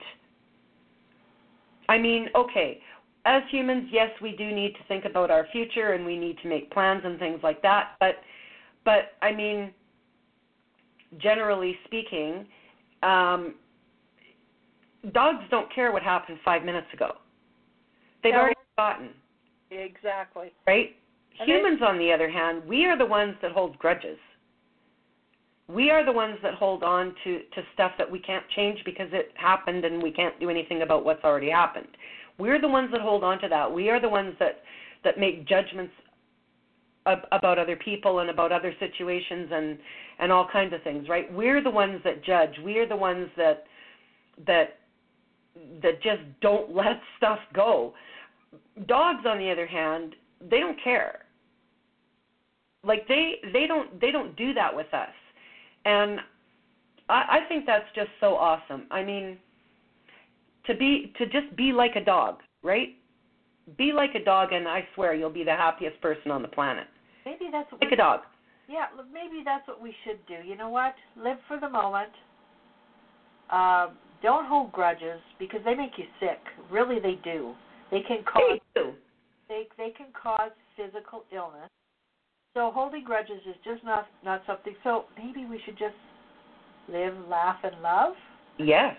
I mean, okay, as humans, yes, we do need to think about our future and we need to make plans and things like that, but, but I mean, generally speaking, um, dogs don't care what happened five minutes ago. They've No. already forgotten. Exactly. Right? And Humans, on the other hand, we are the ones that hold grudges. We are the ones that hold on to, to stuff that we can't change because it happened and we can't do anything about what's already happened. We're the ones that hold on to that. We are the ones that, that make judgments ab- about other people and about other situations and, and all kinds of things, right? We're the ones that judge. We are the ones that that that just don't let stuff go. Dogs, on the other hand, they don't care. Like they, they don't they don't do that with us. And I, I think that's just so awesome. I mean, to be to just be like a dog, right? Be like a dog, and I swear you'll be the happiest person on the planet. Maybe that's what like we, a dog. Yeah, maybe that's what we should do. You know what? Live for the moment. Uh, don't hold grudges because they make you sick. Really, they do. They can cause They do. they they can cause physical illness. So holding grudges is just not not something. So maybe we should just live, laugh, and love. Yes.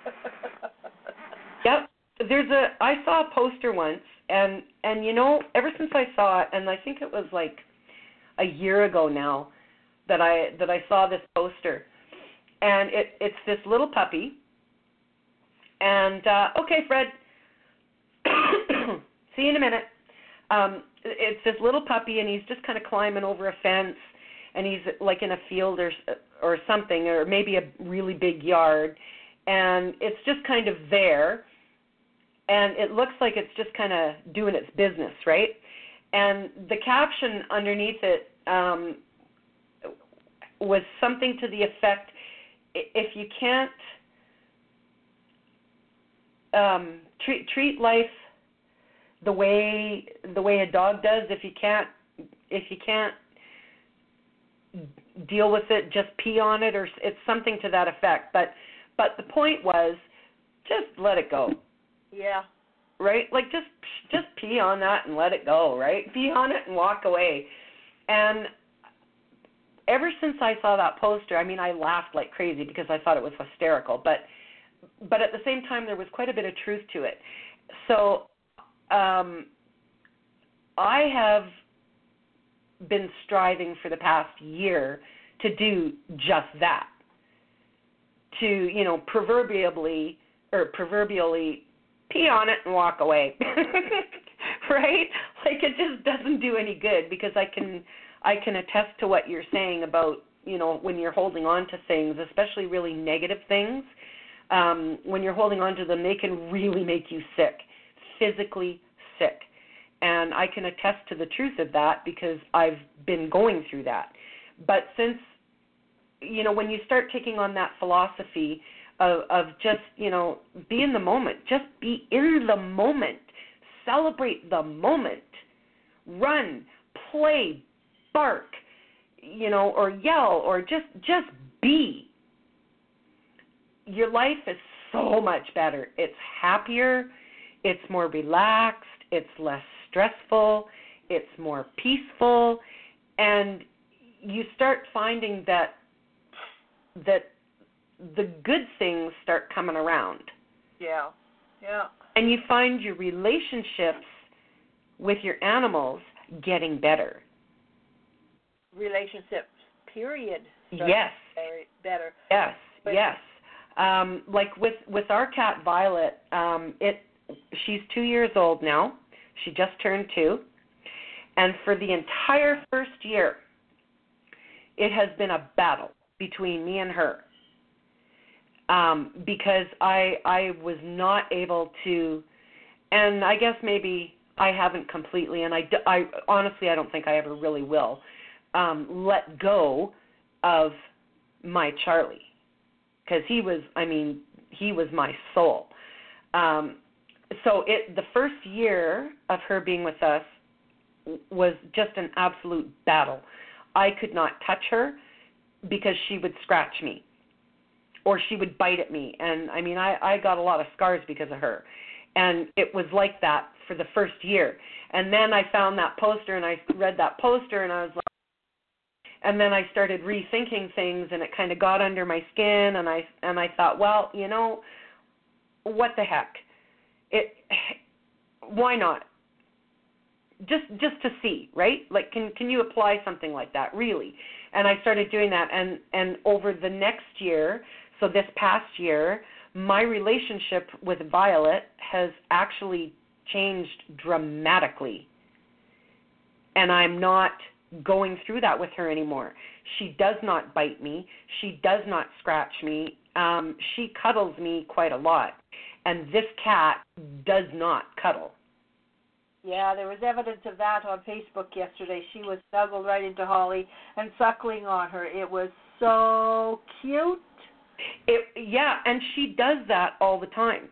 Yep. There's a. I saw a poster once, and and you know, ever since I saw it, and I think it was like a year ago now that I that I saw this poster, and it it's this little puppy, And, uh, okay, Fred, see you in a minute. Um, it's this little puppy, and he's just kind of climbing over a fence, and he's like in a field or or something, or maybe a really big yard, and it's just kind of there, and it looks like it's just kind of doing its business, right? And the caption underneath it um, was something to the effect, if you can't um, treat treat life the way the way a dog does, if you can't if you can't deal with it, just pee on it, or it's something to that effect. But but the point was, just let it go. Yeah. Right? Like just just pee on that and let it go, right? Pee on it and walk away. And ever since I saw that poster, I mean, I laughed like crazy because I thought it was hysterical, but but at the same time there was quite a bit of truth to it. So um I have been striving for the past year to do just that. To, you know, proverbially or proverbially pee on it and walk away. Right? Like it just doesn't do any good, because I can I can attest to what you're saying about, you know, when you're holding on to things, especially really negative things, um, when you're holding on to them, they can really make you sick, physically sick. And I can attest to the truth of that because I've been going through that. But since, you know, when you start taking on that philosophy of, of just, you know, be in the moment, just be in the moment, celebrate the moment, run, play, bark, you know, or yell, or just just be. Your life is so much better. It's happier, it's more relaxed, it's less stressful, it's more peaceful, and you start finding that that the good things start coming around. Yeah. Yeah. And you find your relationships with your animals getting better. Relationships, period. Yes. Better. Yes, but, yes. Um, like with, with our cat Violet, um, it she's two years old now. She just turned two. And for the entire first year, it has been a battle between me and her. Um, because I I was not able to, and I guess maybe I haven't completely, and I, I honestly I don't think I ever really will, um, let go of my Charlie. Because he was, I mean, he was my soul. Um, so it the first year of her being with us was just an absolute battle. I could not touch her because she would scratch me or she would bite at me. And, I mean, I, I got a lot of scars because of her. And it was like that for the first year. And then I found that poster, and I read that poster, and I was like, and then I started rethinking things, and it kind of got under my skin, and I and I thought, well, you know, what the heck? It, why not? Just just to see, right? Like, can can you apply something like that, really? And I started doing that, and, and over the next year, so this past year, my relationship with Violet has actually changed dramatically. And I'm not going through that with her anymore. She does not bite me. She does not scratch me. Um, she cuddles me quite a lot. And this cat does not cuddle. Yeah, there was evidence of that on Facebook yesterday. She was snuggled right into Holly and suckling on her. It was so cute. It, yeah, and she does that all the time.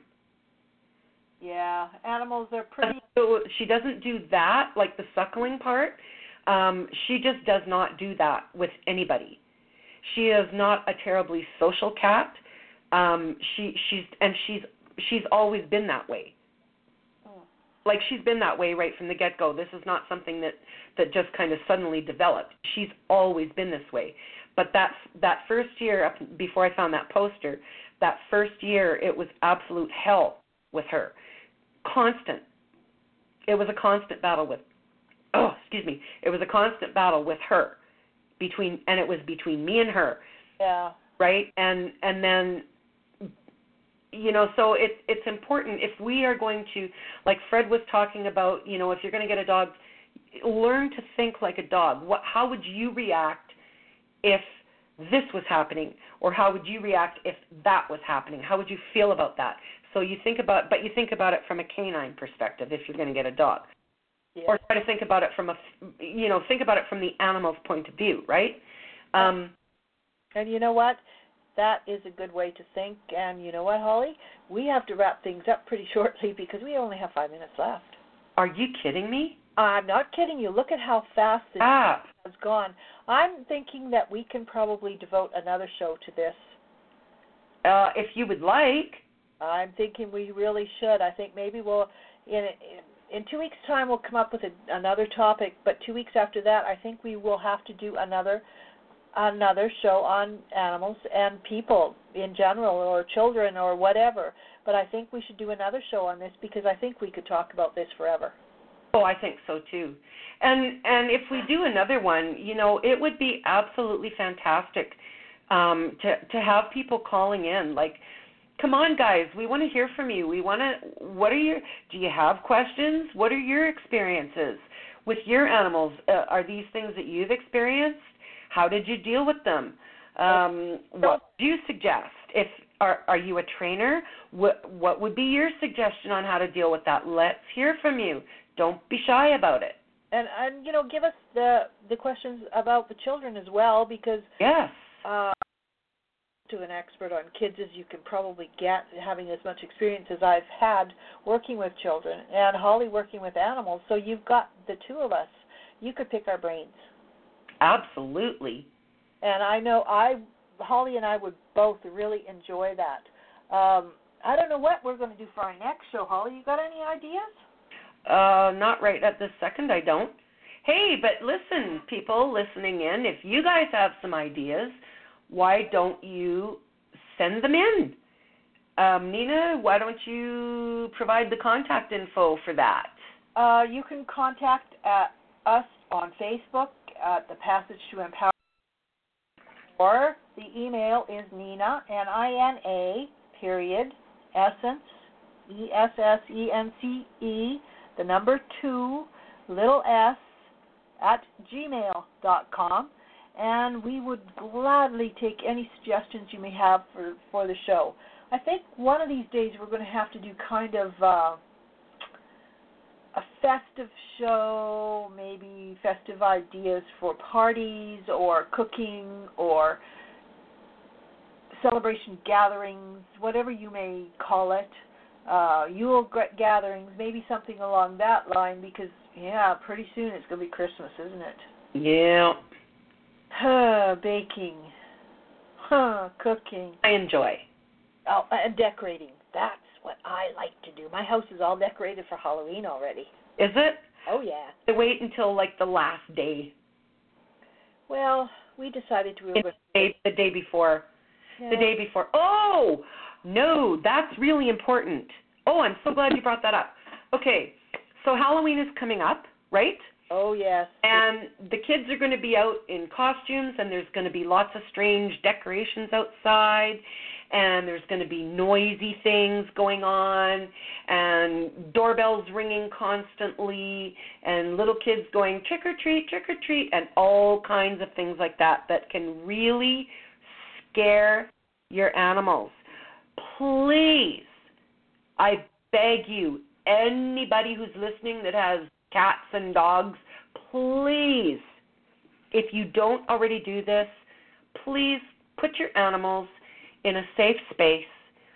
Yeah, animals are pretty... So she doesn't do that, like the suckling part. Um, she just does not do that with anybody. She is not a terribly social cat. Um, she she's and she's she's always been that way. Like, she's been that way right from the get-go. This is not something that, that just kind of suddenly developed. She's always been this way. But that, that first year, up before I found that poster, that first year, it was absolute hell with her. Constant. It was a constant battle with, oh, excuse me. It was a constant battle with her. between, And it was between me and her. Yeah. Right? And, and then you know, so it, it's important if we are going to, like Fred was talking about, you know, if you're going to get a dog, learn to think like a dog. What, how would you react if this was happening, or how would you react if that was happening? How would you feel about that? So you think about, but you think about it from a canine perspective if you're going to get a dog. Yeah. Or try to think about it from a, you know, think about it from the animal's point of view, right? Um, and you know what? That is a good way to think. And you know what, Holly? We have to wrap things up pretty shortly because we only have five minutes left. Are you kidding me? I'm not kidding you. Look at how fast this ah. has gone. I'm thinking that we can probably devote another show to this. Uh, if you would like. I'm thinking we really should. I think maybe we'll, in, in, in two weeks' time, we'll come up with a, another topic. But two weeks after that, I think we will have to do another another show on animals and people in general, or children, or whatever. But I think we should do another show on this because I think we could talk about this forever. Oh, I think so too. And and if we do another one, you know, it would be absolutely fantastic um, to to have people calling in. Like, come on, guys, we want to hear from you. We want to. What are your? Do you have questions? What are your experiences with your animals? Uh, are these things that you've experienced? How did you deal with them? Um, what do you suggest? If are are you a trainer? What what would be your suggestion on how to deal with that? Let's hear from you. Don't be shy about it. And, and you know, give us the the questions about the children as well, because yes, uh, to an expert on kids as you can probably get, having as much experience as I've had working with children, and Holly working with animals. So you've got the two of us. You could pick our brains. Absolutely. And I know I, Holly and I would both really enjoy that. Um, I don't know what we're going to do for our next show, Holly. You got any ideas? Uh, not right at this second, I don't. Hey, but listen, people listening in, if you guys have some ideas, why don't you send them in? Um, Nina, why don't you provide the contact info for that? Uh, you can contact uh, us on Facebook at the Passage to Empowerment, or the email is Nina, N I N A, period, Essence, E S S E N C E, the number two, little s, at gmail dot com, and we would gladly take any suggestions you may have for, for the show. I think one of these days we're going to have to do kind of uh, a festive show, maybe festive ideas for parties or cooking or celebration gatherings, whatever you may call it. Uh, Yule gatherings, maybe something along that line, because, yeah, pretty soon it's going to be Christmas, isn't it? Yeah. Huh, baking. Huh, cooking. I enjoy. Oh, and decorating. That's what I like to do. My house is all decorated for Halloween already. Is it? Oh, yeah. I wait until, like, the last day. Well, we decided we were going to... The day, the day before. Yeah. The day before. Oh! No, that's really important. Oh, I'm so glad you brought that up. Okay, so Halloween is coming up, right? Oh, yes. And the kids are going to be out in costumes, and there's going to be lots of strange decorations outside, and there's going to be noisy things going on, and doorbells ringing constantly, and little kids going trick-or-treat, trick-or-treat, and all kinds of things like that that can really scare your animals. Please, I beg you, anybody who's listening that has cats and dogs, please, if you don't already do this, please put your animals in a safe space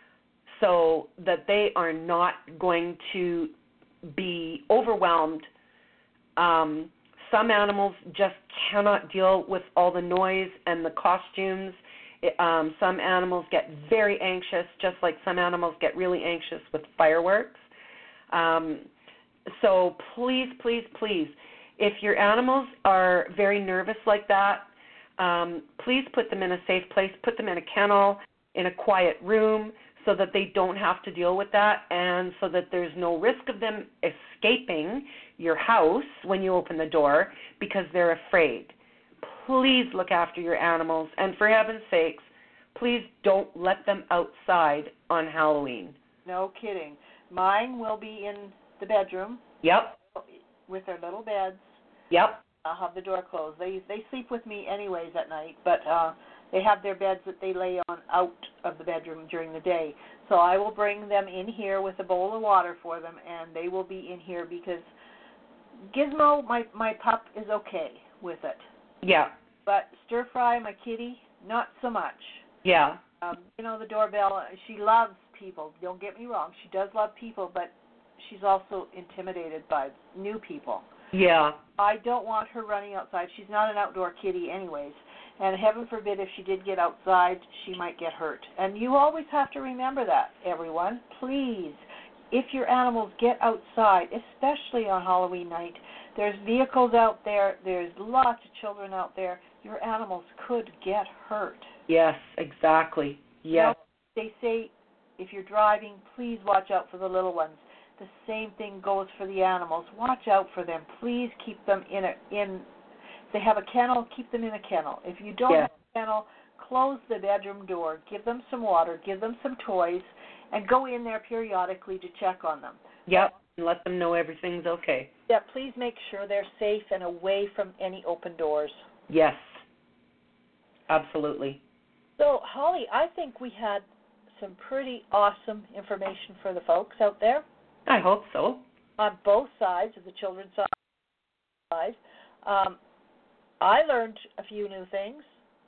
so that they are not going to be overwhelmed. Um, some animals just cannot deal with all the noise and the costumes. Um, some animals get very anxious, just like some animals get really anxious with fireworks. Um, so please, please, please, if your animals are very nervous like that, um, please put them in a safe place. Put them in a kennel, in a quiet room, so that they don't have to deal with that, and so that there's no risk of them escaping your house when you open the door because they're afraid. Please look after your animals, and for heaven's sakes, please don't let them outside on Halloween. No kidding. Mine will be in the bedroom. Yep. With their little beds. Yep. I'll have the door closed. They they sleep with me anyways at night, but uh, they have their beds that they lay on out of the bedroom during the day. So I will bring them in here with a bowl of water for them, and they will be in here because Gizmo, my, my pup, is okay with it. Yeah. But Stir Fry, my kitty, not so much. Yeah. Um, you know, the doorbell, she loves people. Don't get me wrong. She does love people, but she's also intimidated by new people. Yeah. I don't want her running outside. She's not an outdoor kitty anyways. And heaven forbid if she did get outside, she might get hurt. And you always have to remember that, everyone. Please, if your animals get outside, especially on Halloween night, there's vehicles out there, there's lots of children out there, your animals could get hurt. Yes, exactly. Yes. You know, they say if you're driving, please watch out for the little ones. The same thing goes for the animals. Watch out for them. Please keep them in a in. If they have a kennel, keep them in a kennel. If you don't Yeah. have a kennel, close the bedroom door. Give them some water. Give them some toys, and go in there periodically to check on them. Yep. And let them know everything's okay. Yeah. Please make sure they're safe and away from any open doors. Yes. Absolutely. So, Holly, I think we had some pretty awesome information for the folks out there. I hope so. On both sides of the children's side. Um, I learned a few new things.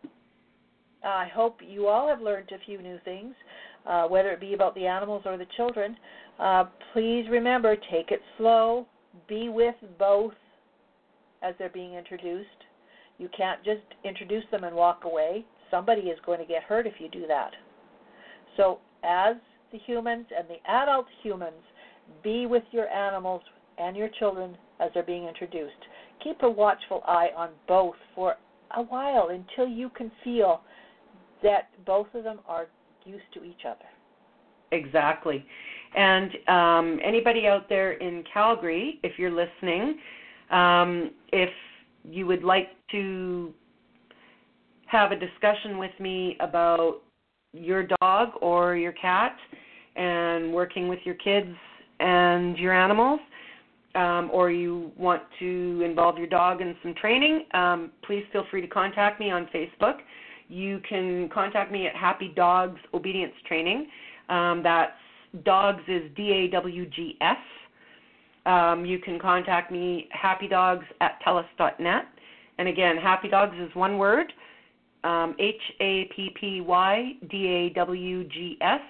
I hope you all have learned a few new things, uh, whether it be about the animals or the children. Uh, please remember, take it slow. Be with both as they're being introduced. You can't just introduce them and walk away. Somebody is going to get hurt if you do that. So as the humans and the adult humans, be with your animals and your children as they're being introduced. Keep a watchful eye on both for a while until you can feel that both of them are used to each other. Exactly. And um, anybody out there in Calgary, if you're listening, um, if you would like to have a discussion with me about your dog or your cat and working with your kids and your animals, um, or you want to involve your dog in some training, um, please feel free to contact me on Facebook. You can contact me at Happy Dogs Obedience Training. Um, that's dogs is D A W G S. Um, you can contact me, happydogs at telus dot net. And again, Happy Dogs is one word, um, H A P P Y D A W G S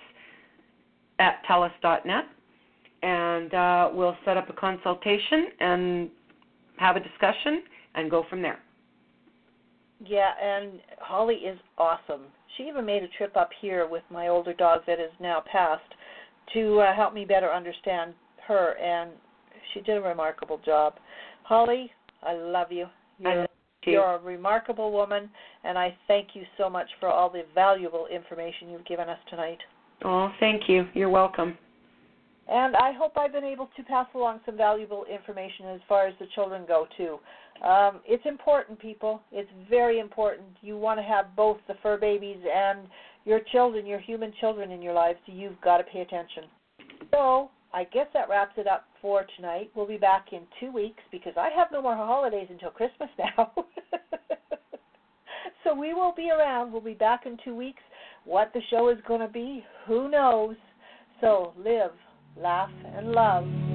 at telus dot net. And uh, we'll set up a consultation and have a discussion and go from there. Yeah, and Holly is awesome. She even made a trip up here with my older dog that is now passed to uh, help me better understand her, and she did a remarkable job. Holly, I love you. You're, I love you. You're a remarkable woman, and I thank you so much for all the valuable information you've given us tonight. Oh, thank you. You're welcome. And I hope I've been able to pass along some valuable information as far as the children go, too. Um, it's important, people. It's very important. You want to have both the fur babies and your children, your human children in your lives, so you've got to pay attention. So I guess that wraps it up for tonight. We'll be back in two weeks because I have no more holidays until Christmas now. So we will be around. We'll be back in two weeks. What the show is going to be, who knows? So live, laugh, and love.